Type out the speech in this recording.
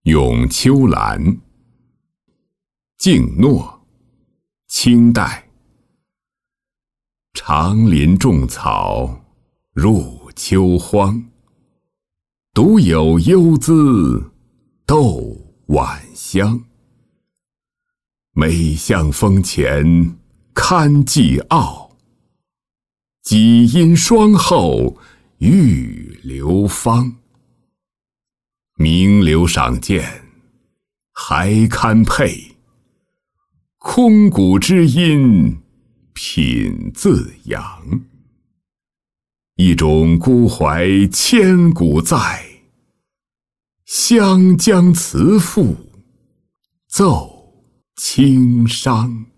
咏秋兰，静诺，清代。长林种草入秋荒，独有幽姿斗晚香。美向风前堪寄傲，几因霜后欲流芳。名流赏鉴，还堪配，空谷之音品自扬。一种孤怀千古在，湘江词赋奏清商。